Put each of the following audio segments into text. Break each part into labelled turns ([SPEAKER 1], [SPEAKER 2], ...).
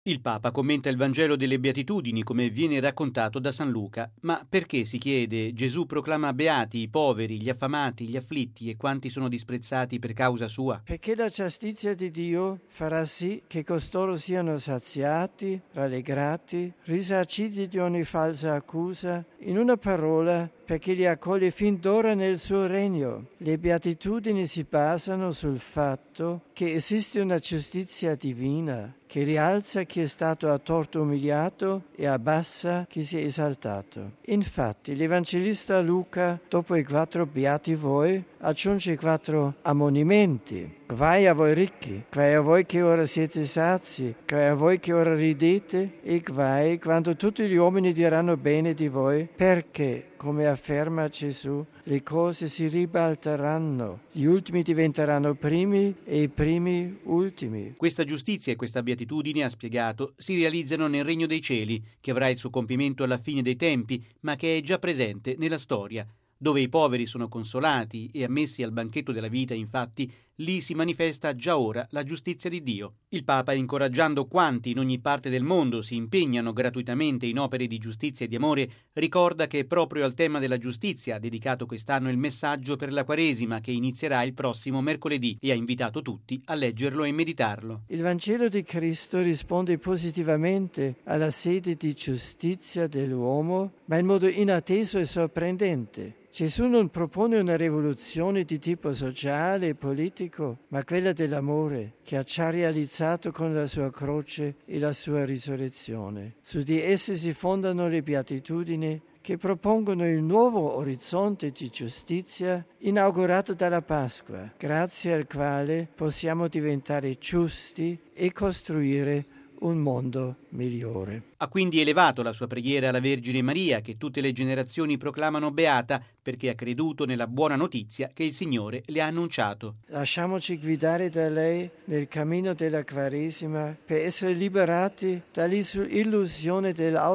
[SPEAKER 1] Il Papa commenta il Vangelo delle Beatitudini come viene raccontato da San Luca. Ma perché, si chiede, Gesù proclama beati i poveri, gli affamati, gli afflitti e quanti sono disprezzati per causa sua?
[SPEAKER 2] Perché la giustizia di Dio farà sì che costoro siano saziati, rallegrati, risarciti di ogni falsa accusa, in una parola, perché li accoglie fin d'ora nel suo regno. Le beatitudini si basano sul fatto che esiste una giustizia divina che rialza chi è stato a torto umiliato e abbassa chi si è esaltato. Infatti l'Evangelista Luca, dopo i 4 beati voi, aggiunge 4 ammonimenti. Guai a voi ricchi, guai a voi che ora siete sazi, guai a voi che ora ridete, e guai quando tutti gli uomini diranno bene di voi, perché, come afferma Gesù, le cose si ribalteranno, gli ultimi diventeranno primi e i primi ultimi.
[SPEAKER 1] Questa giustizia e questa beatitudine, ha spiegato, si realizzano nel regno dei cieli, che avrà il suo compimento alla fine dei tempi, ma che è già presente nella storia. Dove i poveri sono consolati e ammessi al banchetto della vita, infatti, lì si manifesta già ora la giustizia di Dio. Il Papa, incoraggiando quanti in ogni parte del mondo si impegnano gratuitamente in opere di giustizia e di amore, ricorda che proprio al tema della giustizia ha dedicato quest'anno il messaggio per la Quaresima, che inizierà il prossimo mercoledì, e ha invitato tutti a leggerlo e meditarlo.
[SPEAKER 2] Il Vangelo di Cristo risponde positivamente alla sede di giustizia dell'uomo, ma in modo inatteso e sorprendente. Gesù non propone una rivoluzione di tipo sociale e politico, ma quella dell'amore, che ha già realizzato con la sua croce e la sua risurrezione. Su di esse si fondano le beatitudini che propongono il nuovo orizzonte di giustizia inaugurato dalla Pasqua, grazie al quale possiamo diventare giusti e costruire un mondo migliore.
[SPEAKER 1] Ha quindi elevato la sua preghiera alla Vergine Maria, che tutte le generazioni proclamano beata, perché ha creduto nella buona notizia che il Signore le ha annunciato.
[SPEAKER 2] Lasciamoci guidare da lei nel cammino della Quaresima per essere liberati dall'illusione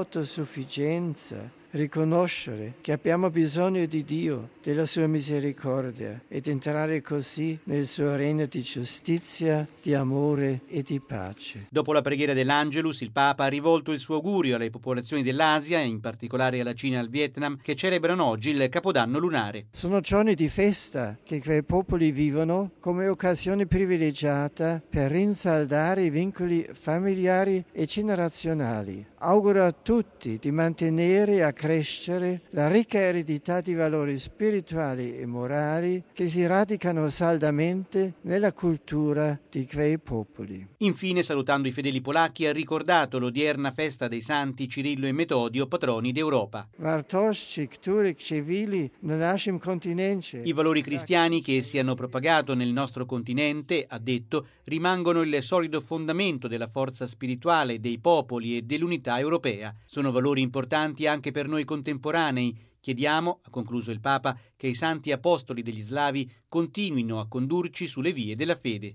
[SPEAKER 2] dell'autosufficienza, riconoscere che abbiamo bisogno di Dio, della sua misericordia, ed entrare così nel suo regno di giustizia, di amore e di pace.
[SPEAKER 1] Dopo la preghiera dell'Angelus, il Papa ha rivolto il suo augurio alle popolazioni dell'Asia, in particolare alla Cina e al Vietnam, che celebrano oggi il Capodanno lunare.
[SPEAKER 2] Sono giorni di festa che quei popoli vivono come occasione privilegiata per rinsaldare i vincoli familiari e generazionali. Auguro a tutti di mantenere e accrescere la ricca eredità di valori spirituali e morali che si radicano saldamente nella cultura di quei popoli.
[SPEAKER 1] Infine, salutando i fedeli polacchi, ha ricordato l'odierna festa dei santi Cirillo e Metodio, patroni d'Europa. I valori cristiani che essi hanno propagato nel nostro continente, ha detto, rimangono il solido fondamento della forza spirituale dei popoli e dell'unità europea. Sono valori importanti anche per noi contemporanei. Chiediamo, ha concluso il Papa, che i santi apostoli degli slavi continuino a condurci sulle vie della fede.